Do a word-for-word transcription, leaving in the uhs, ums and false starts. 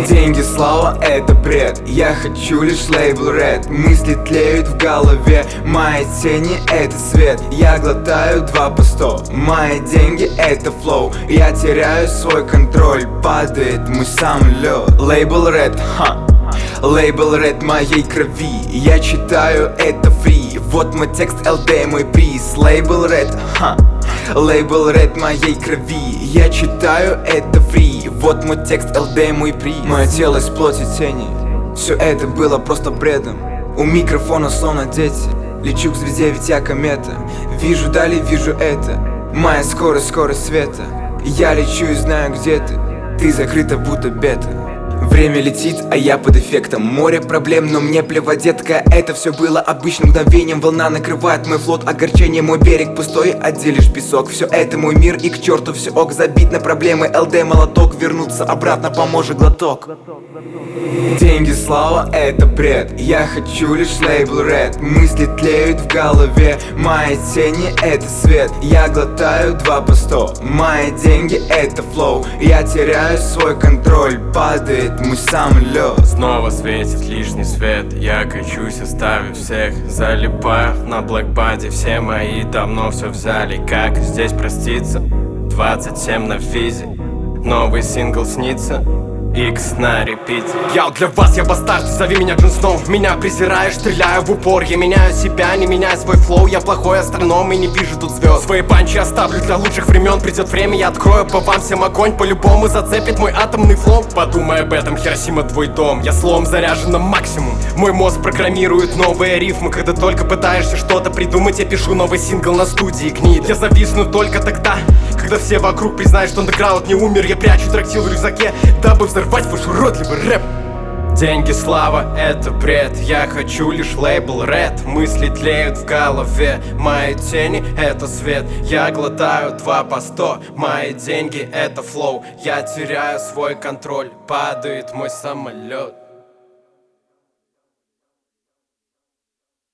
Деньги, слава, это бред. Я хочу лишь лейбл Red. Мысли тлеют в голове. Мои тени — это свет. Я глотаю два по сто. Мои деньги — это флоу. Я теряю свой контроль. Падает мой самолет. Лейбл Red, ха. Лейбл Red моей крови. Я читаю это фри. Вот мой текст, эл ди мой приз. Лейбл Red, ха. Лейбл Red моей крови. Я читаю это фри. Вот мой текст, эл ди мой приз. Мое тело из плоти тени. Все это было просто бредом. У микрофона словно дети. Лечу к звезде, ведь я комета. Вижу дали, вижу это. Моя скорость, скорость света. Я лечу и знаю, где ты. Ты закрыта, будто бета. Время летит, а я под эффектом. Море проблем, но мне плевать, детка. Это все было обычным мгновением. Волна накрывает мой флот, огорчение. Мой берег пустой, отделишь песок. Все это мой мир, и к черту все ок. Забить на проблемы, эл ди молоток. Вернуться обратно поможет глоток. Деньги, слава, это бред. Я хочу лишь лейбл Red. Мысли тлеют в голове. Мои тени — это свет. Я глотаю два по сто. Мои деньги — это флоу. Я теряю свой контроль. Падает мой самолет. Снова светит лишний свет. Я качусь, оставив всех. Залипаю на блэкбаде. Все мои давно все взяли. Как здесь проститься? двадцать семь на физе. Новый сингл снится. Икс на репите. Я для вас, я бастард, зови меня Джон Сноу. Меня презираешь, стреляю в упор. Я меняю себя, не меняю свой флоу. Я плохой астроном и не вижу тут звезд. Свои панчи оставлю для лучших времен. Придет время, я открою по вам всем огонь. По-любому зацепит мой атомный флоу. Подумай об этом, Хиросима, твой дом. Я словом заряжен на максимум. Мой мозг программирует новые рифмы. Когда только пытаешься что-то придумать, я пишу новый сингл на студии гнид. Я зависну только тогда, когда все вокруг признают, что андеграунд не умер. Я прячу трактил в рюкзаке, дабы взорвать ваш уродливый рэп. Деньги, слава, это бред. Я хочу лишь лейбл Red. Мысли тлеют в голове. Мои тени — это свет. Я глотаю два по сто. Мои деньги — это флоу. Я теряю свой контроль. Падает мой самолет.